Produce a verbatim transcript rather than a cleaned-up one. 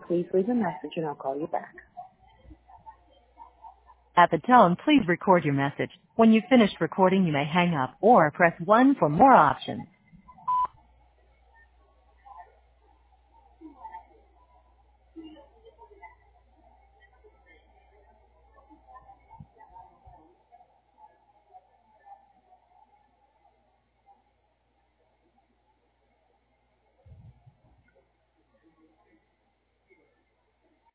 please leave a message and I'll call you back. At the tone, please record your message. When you've finished recording, you may hang up or press one for more options.